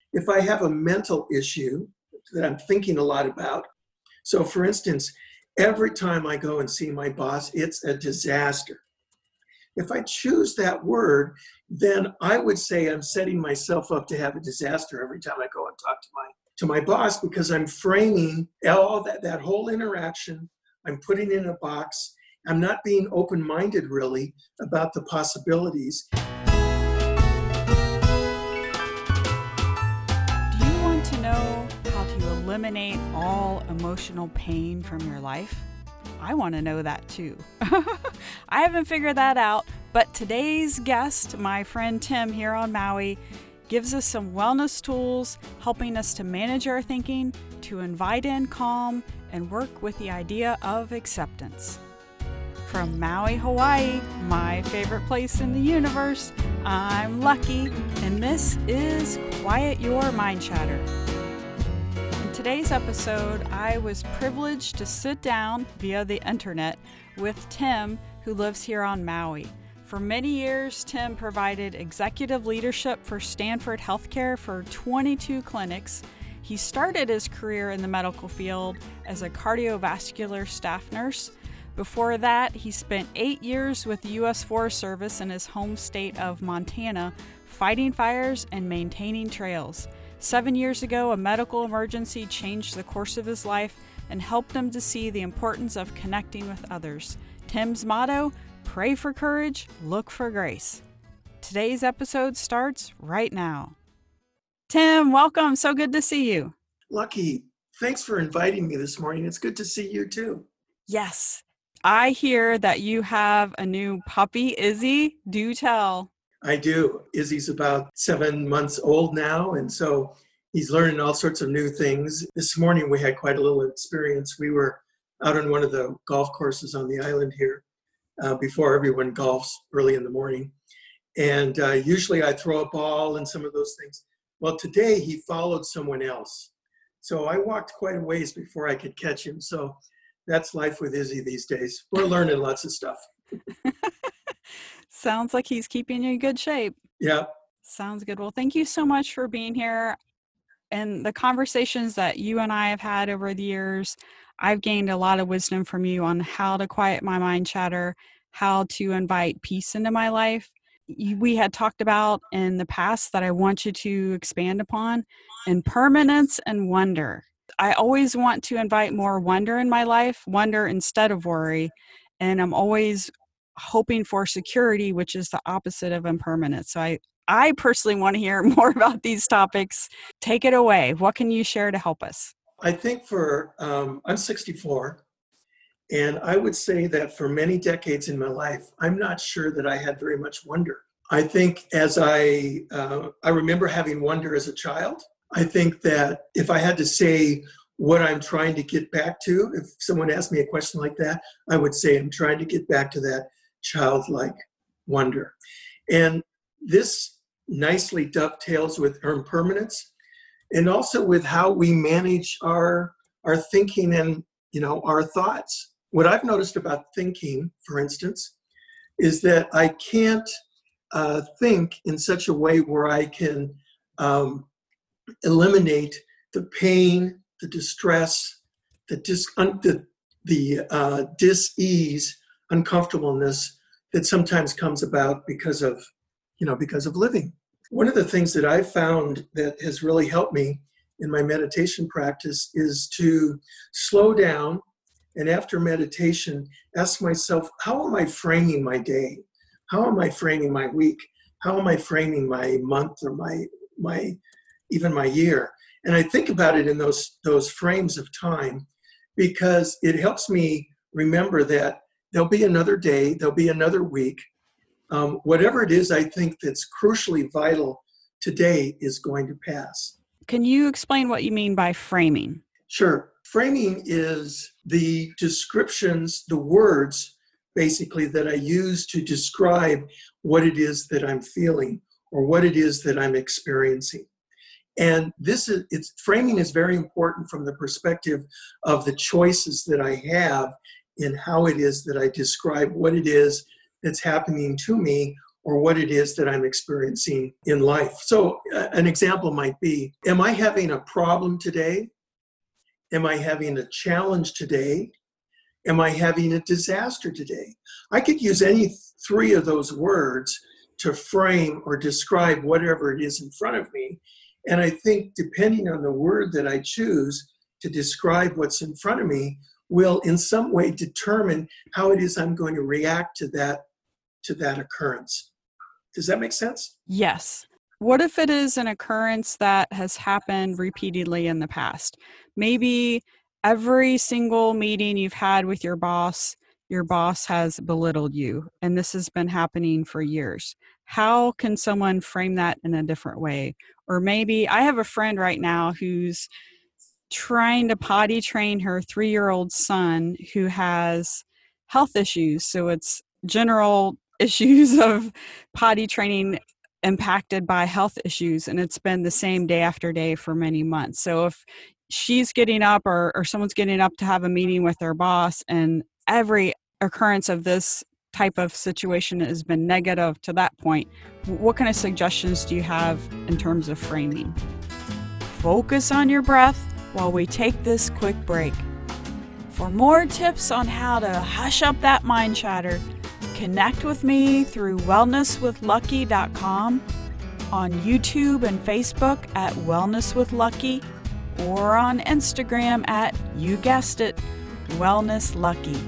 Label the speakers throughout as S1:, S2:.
S1: if I have a mental issue that I'm thinking a lot about, so for instance, every time I go and see my boss, it's a disaster. If I choose that word, then I would say I'm setting myself up to have a disaster every time I go and talk to my boss, because I'm framing all that whole interaction. I'm putting it in a box. I'm not being open-minded really about the possibilities.
S2: Do you want to know how to eliminate all emotional pain from your life? I want to know that too. I haven't figured that out, but today's guest, my friend Tim here on Maui, gives us some wellness tools, helping us to manage our thinking, to invite in calm, and work with the idea of acceptance. From Maui, Hawaii, my favorite place in the universe, I'm Lucky, and this is Quiet Your Mind Chatter. In today's episode, I was privileged to sit down via the internet with Tim, who lives here on Maui. For many years, Tim provided executive leadership for Stanford Healthcare for 22 clinics. He started his career in the medical field as a cardiovascular staff nurse. Before that, he spent 8 years with the U.S. Forest Service in his home state of Montana, fighting fires and maintaining trails. 7 years ago, a medical emergency changed the course of his life and helped him to see the importance of connecting with others. Tim's motto: pray for courage, look for grace. Today's episode starts right now. Tim, welcome. So good to see you.
S1: Lucky, thanks for inviting me this morning. It's good to see you too.
S2: Yes. I hear that you have a new puppy, Izzy. Do tell.
S1: I do. Izzy's about 7 months old now, and so he's learning all sorts of new things. This morning we had quite a little experience. We were out on one of the golf courses on the island here before everyone golfs early in the morning. And usually I throw a ball and some of those things. Well, today he followed someone else. So I walked quite a ways before I could catch him. So that's life with Izzy these days. We're learning lots of stuff.
S2: Sounds like he's keeping you in good shape.
S1: Yeah.
S2: Sounds good. Well, thank you so much for being here. And the conversations that you and I have had over the years, I've gained a lot of wisdom from you on how to quiet my mind chatter, how to invite peace into my life. We had talked about in the past that I want you to expand upon impermanence and wonder. I always want to invite more wonder in my life, wonder instead of worry. And I'm always hoping for security, which is the opposite of impermanence. So I personally want to hear more about these topics. Take it away. What can you share to help us?
S1: I think I'm 64, and I would say that for many decades in my life, I'm not sure that I had very much wonder. I think as I remember having wonder as a child. I think that if I had to say what I'm trying to get back to, if someone asked me a question like that, I would say I'm trying to get back to that childlike wonder. And this nicely dovetails with impermanence and also with how we manage our thinking and, our thoughts. What I've noticed about thinking, for instance, is that I can't think in such a way where I can eliminate the pain, the distress, the dis-ease, uncomfortableness that sometimes comes about because of living. One of the things that I've found that has really helped me in my meditation practice is to slow down, and after meditation, ask myself, how am I framing my day? How am I framing my week? How am I framing my month or even my year? And I think about it in those frames of time, because it helps me remember that there'll be another day, there'll be another week. Whatever it is I think that's crucially vital today is going to pass.
S2: Can you explain what you mean by framing?
S1: Sure. Framing is the descriptions, the words, basically, that I use to describe what it is that I'm feeling or what it is that I'm experiencing. And framing is very important from the perspective of the choices that I have in how it is that I describe what it is that's happening to me or what it is that I'm experiencing in life. So an example might be, am I having a problem today? Am I having a challenge today? Am I having a disaster today? I could use any three of those words to frame or describe whatever it is in front of me. And I think depending on the word that I choose to describe what's in front of me will in some way determine how it is I'm going to react to that occurrence. Does that make sense?
S2: Yes. What if it is an occurrence that has happened repeatedly in the past? Maybe every single meeting you've had with your boss has belittled you, and this has been happening for years. How can someone frame that in a different way? Or maybe I have a friend right now who's trying to potty train her 3-year-old son who has health issues. So it's general issues of potty training impacted by health issues, and it's been the same day after day for many months. So if she's getting up or someone's getting up to have a meeting with their boss, and every occurrence of this type of situation has been negative to that point, what kind of suggestions do you have in terms of framing? Focus on your breath while we take this quick break. For more tips on how to hush up that mind chatter, connect with me through wellnesswithlucky.com, on YouTube and Facebook at Wellness with Lucky, or on Instagram at, you guessed it, Wellness Lucky.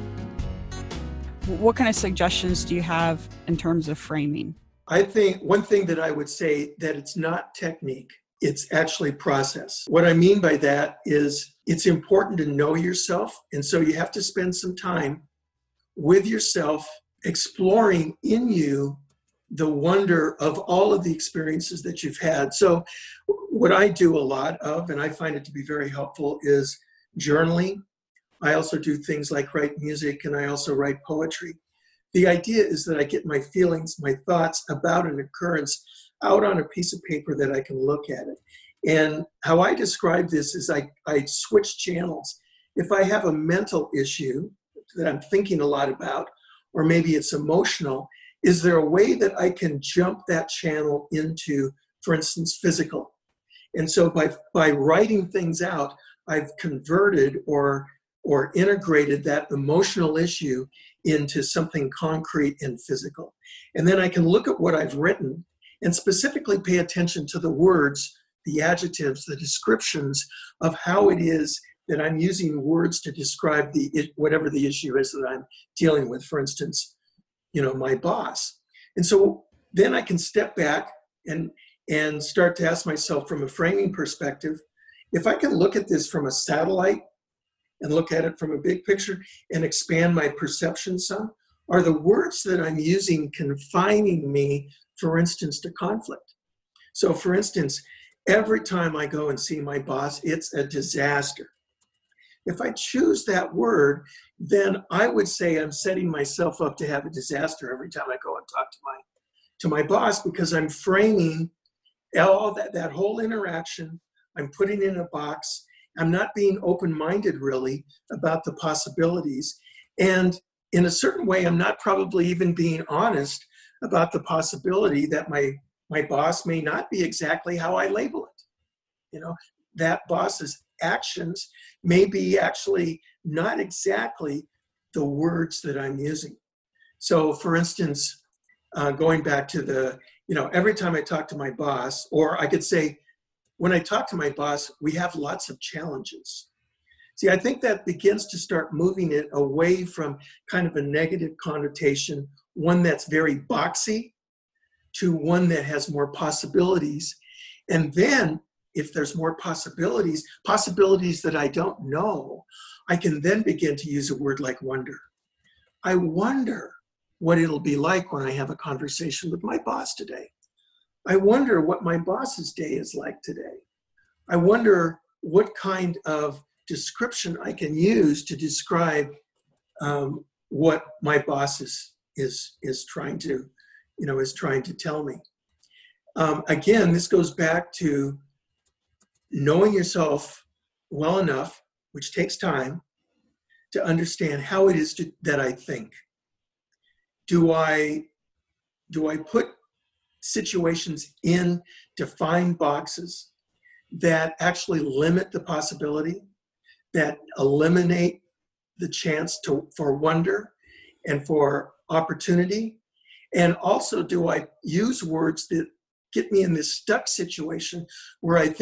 S2: What kind of suggestions do you have in terms of framing?
S1: I think one thing that I would say that it's not technique, it's actually process. What I mean by that is it's important to know yourself. And so you have to spend some time with yourself, exploring in you the wonder of all of the experiences that you've had. So what I do a lot of, and I find it to be very helpful, is journaling. I also do things like write music, and I also write poetry. The idea is that I get my feelings, my thoughts about an occurrence out on a piece of paper that I can look at it. And how I describe this is I switch channels. If I have a mental issue that I'm thinking a lot about, or maybe it's emotional, is there a way that I can jump that channel into, for instance, physical? And so by writing things out, I've converted or integrated that emotional issue into something concrete and physical. And then I can look at what I've written and specifically pay attention to the words, the adjectives, the descriptions of how it is that I'm using words to describe whatever the issue is that I'm dealing with. For instance, my boss. And so then I can step back and start to ask myself from a framing perspective, if I can look at this from a satellite and look at it from a big picture and expand my perception some, are the words that I'm using confining me, for instance, to conflict? So for instance, every time I go and see my boss, it's a disaster. If I choose that word, then I would say I'm setting myself up to have a disaster every time I go and talk to my boss, because I'm framing all that whole interaction. I'm putting in a box. I'm not being open-minded really about the possibilities. And in a certain way, I'm not probably even being honest about the possibility that my boss may not be exactly how I label it. That boss's actions may be actually not exactly the words that I'm using. So for instance, going back to every time I talk to my boss, or I could say, when I talk to my boss, we have lots of challenges. See, I think that begins to start moving it away from kind of a negative connotation, one that's very boxy, to one that has more possibilities. And then if there's more possibilities that I don't know, I can then begin to use a word like wonder. I wonder what it'll be like when I have a conversation with my boss today. I wonder what my boss's day is like today. I wonder what kind of description I can use to describe what my boss is trying to tell me. Again, this goes back to knowing yourself well enough, which takes time, to understand how it is that I think. Do I do I put situations in defined boxes that actually limit the possibility, that eliminate the chance for wonder and for opportunity? And also, do I use words that get me in this stuck situation where I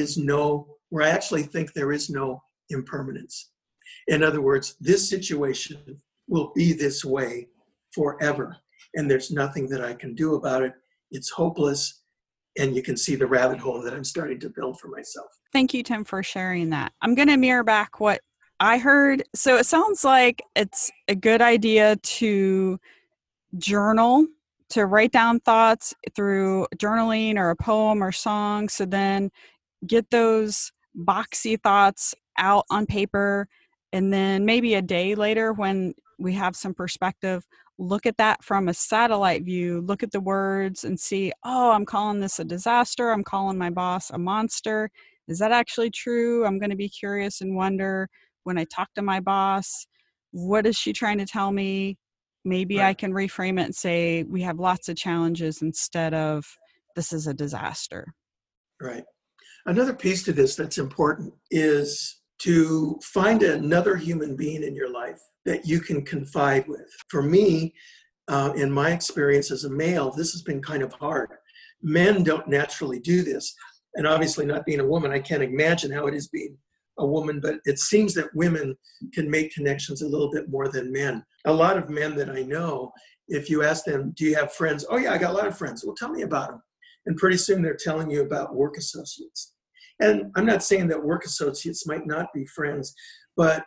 S1: actually think there is no impermanence? In other words, this situation will be this way forever, and there's nothing that I can do about it. It's hopeless, and you can see the rabbit hole that I'm starting to build for myself.
S2: Thank you, Tim, for sharing that. I'm going to mirror back what I heard. So it sounds like it's a good idea to journal, to write down thoughts through journaling or a poem or song. So then get those boxy thoughts out on paper. And then maybe a day later, when we have some perspective, look at that from a satellite view, look at the words and see, oh, I'm calling this a disaster. I'm calling my boss a monster. Is that actually true? I'm going to be curious and wonder when I talk to my boss, what is she trying to tell me? Maybe
S1: Right.
S2: I can reframe it and say, we have lots of challenges instead of this is a disaster.
S1: Right. Another piece to this that's important is to find another human being in your life that you can confide with. For me, in my experience as a male, this has been kind of hard. Men don't naturally do this. And obviously, not being a woman, I can't imagine how it is being a woman, but it seems that women can make connections a little bit more than men. A lot of men that I know, if you ask them, do you have friends? Oh yeah, I got a lot of friends. Well, tell me about them. And pretty soon they're telling you about work associates. And I'm not saying that work associates might not be friends, but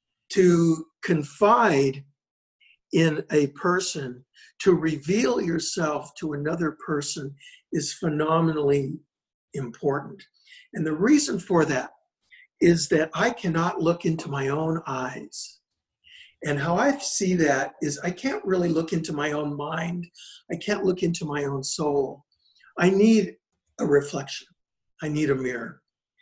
S1: to confide in a person, to reveal yourself to another person is phenomenally important. And the reason for that is that I cannot look into my own eyes. And how I see that is I can't really look into my own mind. I can't look into my own soul. I need a reflection. I need a mirror.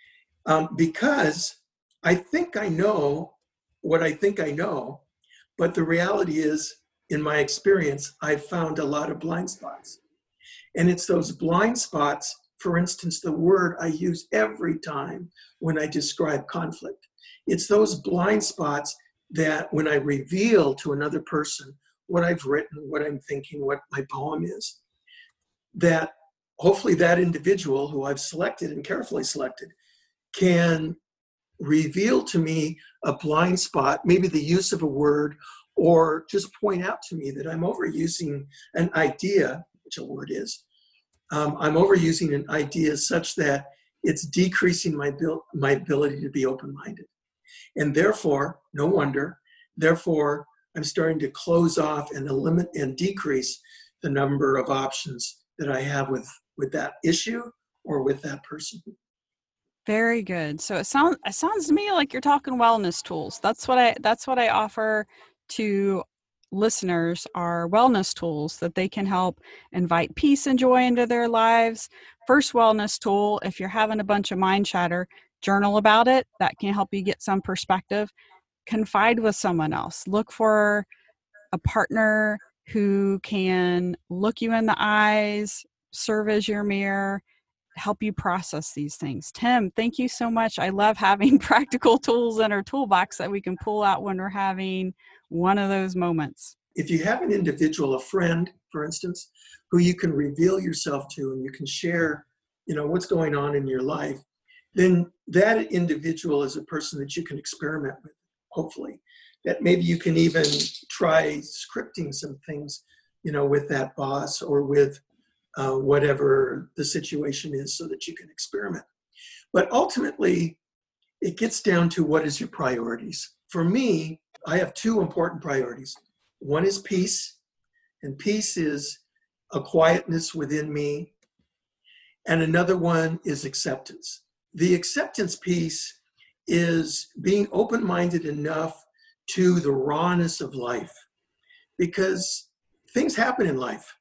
S1: Because I think I know what I think I know, but the reality is, in my experience, I've found a lot of blind spots. And it's those blind spots, for instance, the word I use every time when I describe conflict. It's those blind spots that when I reveal to another person what I've written, what I'm thinking, what my poem is, that hopefully that individual who I've selected and carefully selected can reveal to me a blind spot, maybe the use of a word, or just point out to me that I'm overusing an idea, which a word is. I'm overusing an idea such that it's decreasing my ability to be open-minded. And therefore, no wonder, therefore, I'm starting to close off and limit and decrease the number of options that I have with that issue or with that person.
S2: Very good. So it sounds to me like you're talking wellness tools. That's what I offer to listeners are wellness tools that they can help invite peace and joy into their lives. First wellness tool, if you're having a bunch of mind chatter, journal about it. That can help you get some perspective. Confide with someone else. Look for a partner who can look you in the eyes, serve as your mirror, help you process these things. Tim, thank you so much. I love having practical tools in our toolbox that we can pull out when we're having one of those moments.
S1: If you have an individual, a friend, for instance, who you can reveal yourself to and you can share, what's going on in your life, then that individual is a person that you can experiment with, hopefully. That maybe you can even try scripting some things, with that boss or with whatever the situation is so that you can experiment. But ultimately, it gets down to what is your priorities. For me, I have two important priorities. One is peace, and peace is a quietness within me. And another one is acceptance. The acceptance piece is being open-minded enough to the rawness of life, because things happen in life.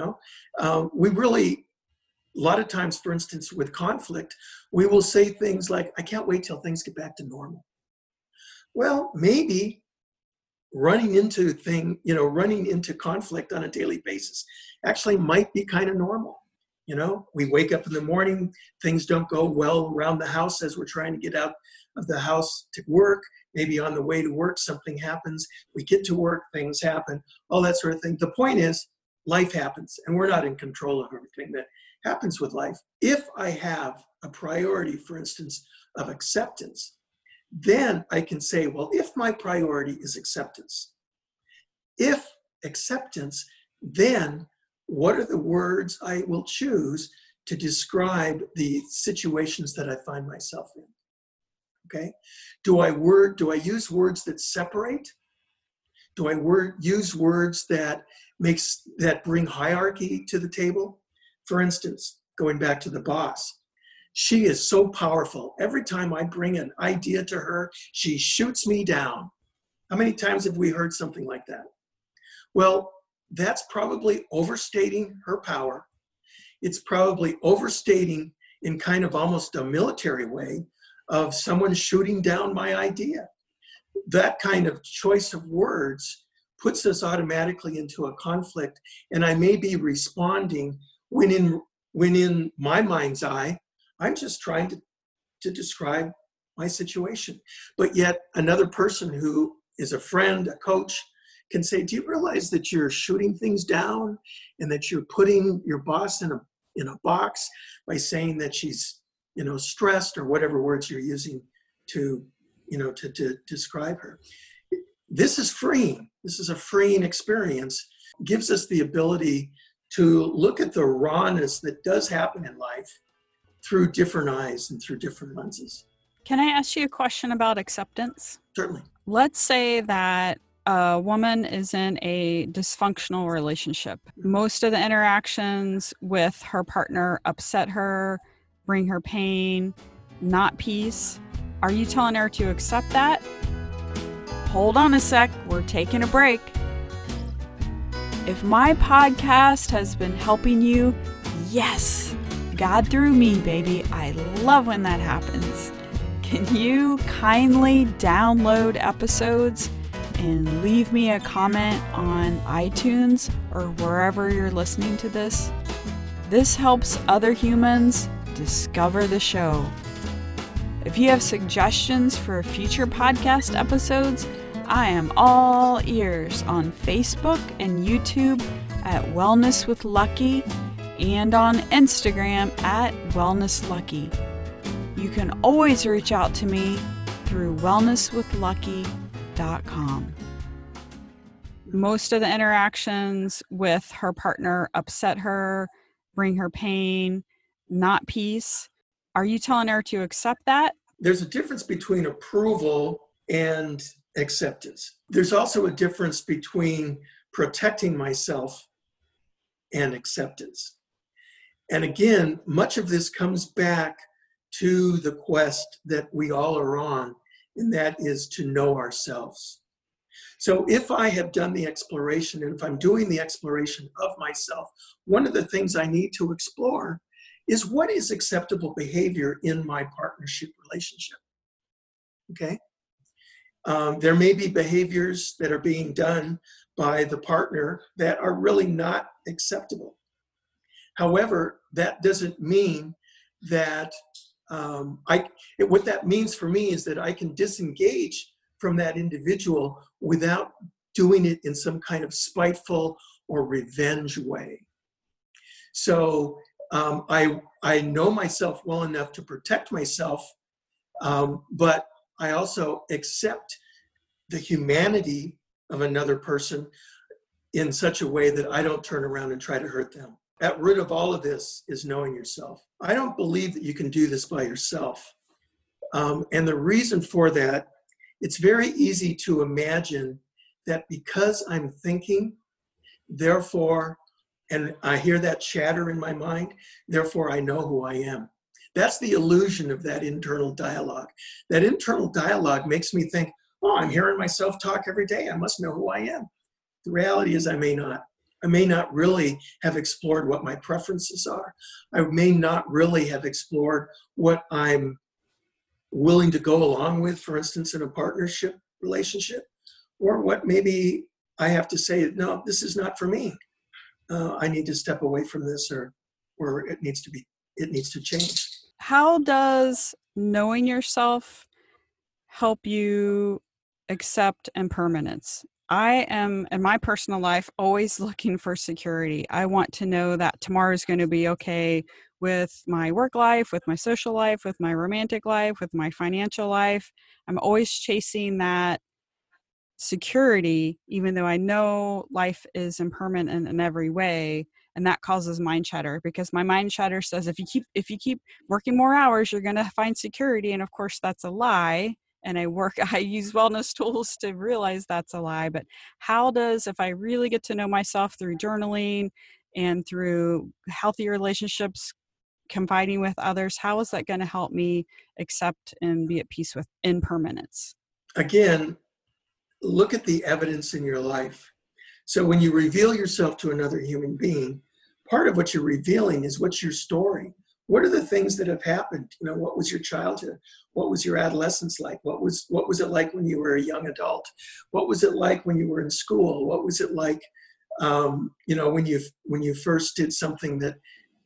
S1: We really, a lot of times, for instance, with conflict, we will say things like, I can't wait till things get back to normal. Well, maybe running into conflict on a daily basis actually might be kind of normal. We wake up in the morning, things don't go well around the house as we're trying to get out of the house to work. Maybe on the way to work, something happens. We get to work, things happen, all that sort of thing. The point is, life happens, and we're not in control of everything that happens with life. If I have a priority, for instance, of acceptance, then I can say, well, if my priority is acceptance, then what are the words I will choose to describe the situations that I find myself in? Okay? Do I use words that separate? Do I use words that bring hierarchy to the table? For instance, going back to the boss, she is so powerful. Every time I bring an idea to her, she shoots me down. How many times have we heard something like that? Well, that's probably overstating her power. It's probably overstating in kind of almost a military way of someone shooting down my idea. That kind of choice of words puts us automatically into a conflict, and I may be responding when in my mind's eye, I'm just trying to describe my situation. But yet another person who is a friend, a coach, can say, do you realize that you're shooting things down and that you're putting your boss in a box by saying that she's, stressed, or whatever words you're using to describe her. This is freeing. This is a freeing experience. It gives us the ability to look at the rawness that does happen in life through different eyes and through different lenses.
S2: Can I ask you a question about acceptance?
S1: Certainly.
S2: Let's say that a woman is in a dysfunctional relationship. Most of the interactions with her partner upset her, bring her pain, not peace. Are you telling her to accept that? Hold on a sec, we're taking a break. If my podcast has been helping you, yes, God through me, baby. I love when that happens. Can you kindly download episodes and leave me a comment on iTunes or wherever you're listening to this? This helps other humans discover the show. If you have suggestions for future podcast episodes, I am all ears on Facebook and YouTube at Wellness with Lucky and on Instagram at Wellness Lucky. You can always reach out to me through wellnesswithlucky.com. Most of the interactions with her partner upset her, bring her pain, not peace. Are you telling her to accept that?
S1: There's a difference between approval and acceptance. There's also a difference between protecting myself and acceptance. And again, much of this comes back to the quest that we all are on, and that is to know ourselves. So if I have done the exploration, and if I'm doing the exploration of myself, one of the things I need to explore is what is acceptable behavior in my partnership relationship. Okay? There may be behaviors that are being done by the partner that are really not acceptable. However, that doesn't mean that what that means for me is that I can disengage from that individual without doing it in some kind of spiteful or revenge way. So I know myself well enough to protect myself, but I also accept the humanity of another person in such a way that I don't turn around and try to hurt them. At root of all of this is knowing yourself. I don't believe that you can do this by yourself. And the reason for that, it's very easy to imagine that because I'm thinking, therefore, and I hear that chatter in my mind, therefore I know who I am. That's the illusion of that internal dialogue. That internal dialogue makes me think, oh, I'm hearing myself talk every day. I must know who I am. The reality is I may not. I may not really have explored what my preferences are. I may not really have explored what I'm willing to go along with, for instance, in a partnership relationship, or what maybe I have to say, no, this is not for me. I need to step away from this, or it needs to change.
S2: How does knowing yourself help you accept impermanence? I am, in my personal life, always looking for security. I want to know that tomorrow is going to be okay with my work life, with my social life, with my romantic life, with my financial life. I'm always chasing that security, even though I know life is impermanent in every way. And that causes mind chatter, because my mind chatter says if you keep working more hours, you're going to find security. And of course, that's a lie. And I use wellness tools to realize that's a lie. But how does, if I really get to know myself through journaling and through healthy relationships, confiding with others, how is that going to help me accept and be at peace with impermanence?
S1: Again, look at the evidence in your life. So when you reveal yourself to another human being, part of what you're revealing is what's your story. What are the things that have happened? What was your childhood? What was your adolescence like? What was it like when you were a young adult? What was it like when you were in school? What was it like, when you first did something that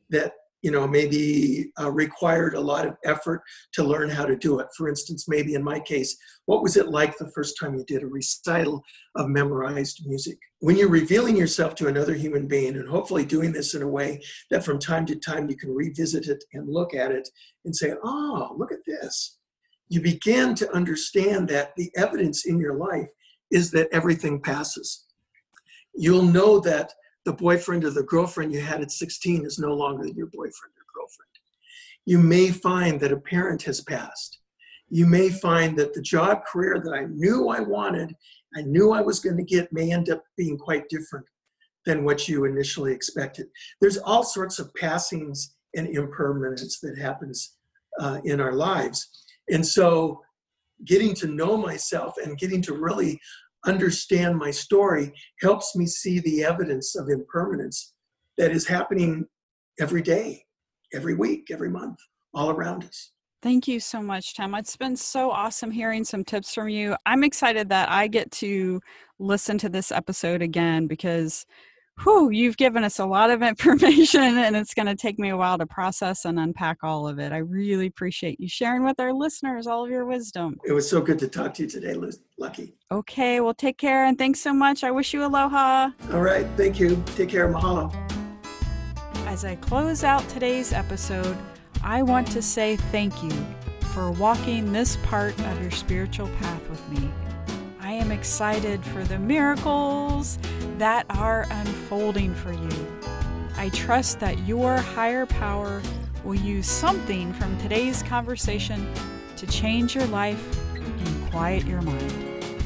S1: maybe required a lot of effort to learn how to do it? For instance, maybe in my case, what was it like the first time you did a recital of memorized music? When you're revealing yourself to another human being, and hopefully doing this in a way that from time to time you can revisit it and look at it and say, oh, look at this. You begin to understand that the evidence in your life is that everything passes. You'll know that the boyfriend or the girlfriend you had at 16 is no longer your boyfriend or girlfriend. You may find that a parent has passed. You may find that the job career that I knew I wanted, I knew I was going to get, may end up being quite different than what you initially expected. There's all sorts of passings and impermanence that happens in our lives. And so getting to know myself and getting to really understand my story helps me see the evidence of impermanence that is happening every day, every week, every month, all around us.
S2: Thank you so much, Tim. It's been so awesome hearing some tips from you. I'm excited that I get to listen to this episode again, because you've given us a lot of information, and it's going to take me a while to process and unpack all of it. I really appreciate you sharing with our listeners all of your wisdom.
S1: It was so good to talk to you today, Lucky.
S2: Okay, well, take care, and thanks so much. I wish you aloha.
S1: All right, thank you. Take care. Mahalo.
S2: As I close out today's episode, I want to say thank you for walking this part of your spiritual path with me. I am excited for the miracles that are unfolding for you. I trust that your higher power will use something from today's conversation to change your life and quiet your mind.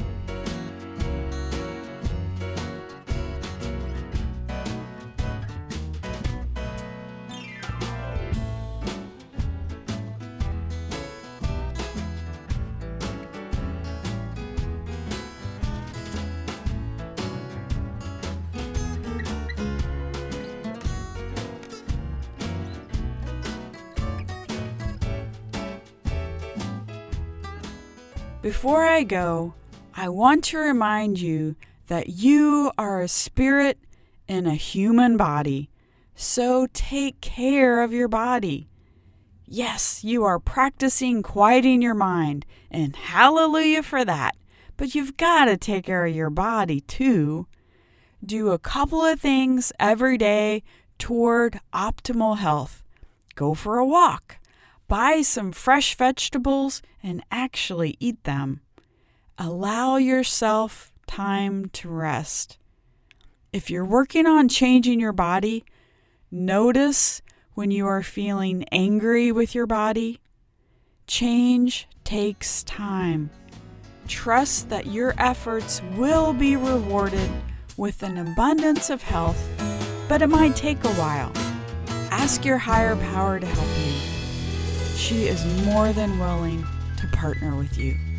S2: Before I go, I want to remind you that you are a spirit in a human body, so take care of your body. Yes, you are practicing quieting your mind, and hallelujah for that, but you've got to take care of your body too. Do a couple of things every day toward optimal health. Go for a walk. Buy some fresh vegetables and actually eat them. Allow yourself time to rest. If you're working on changing your body, notice when you are feeling angry with your body. Change takes time. Trust that your efforts will be rewarded with an abundance of health, but it might take a while. Ask your higher power to help you. She is more than willing to partner with you.